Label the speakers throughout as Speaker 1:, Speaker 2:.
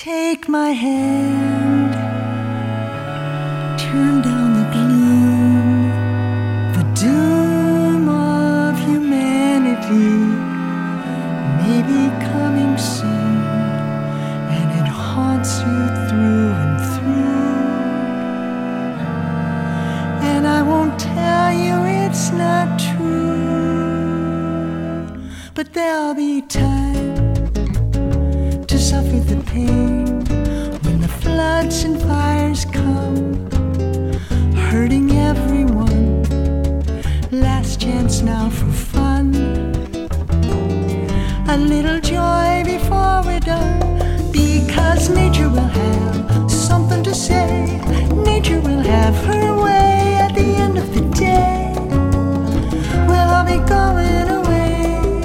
Speaker 1: Take my hand, turn down the gloom, the doom of humanity may be coming soon, and it haunts you through and through. And I won't tell you it's not true, but there'll be time to suffer the pain when the floods and fires come, hurting everyone. Last chance now for fun, a little joy before we're done, because nature will have something to say. Nature will have her way at the end of the day. Well, I'll be going away.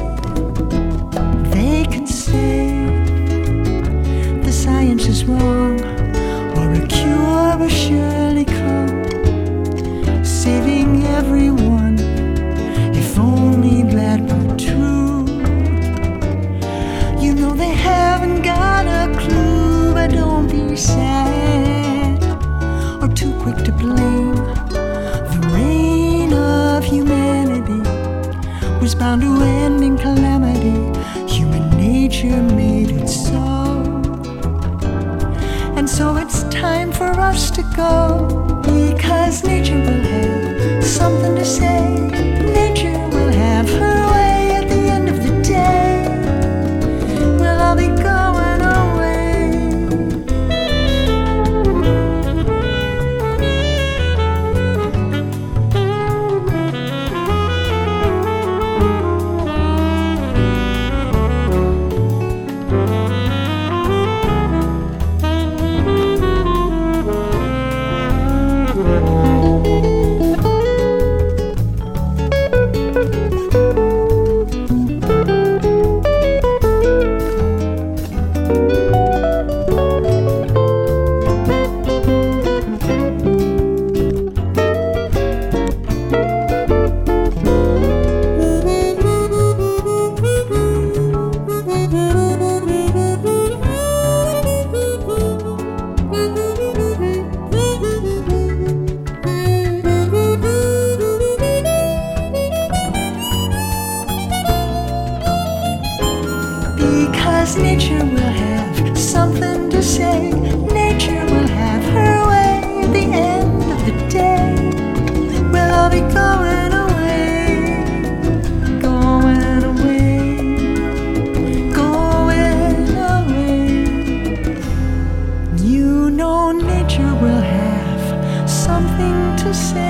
Speaker 1: They can say science is wrong, or a cure will surely come, saving everyone, if only that were true. You know they haven't got a clue, but don't be sad or too quick to blame. The reign of humanity was bound to end in calamity. Human nature made it so. And so it's time for us to go, because nature will have something to say. Nature will have her way at the end of the day. Well, I'll be going away. Because nature will have something to say. Nature will have her way at the end of the day. Well, I'll be going away, going away, going away. You know nature will have something to say.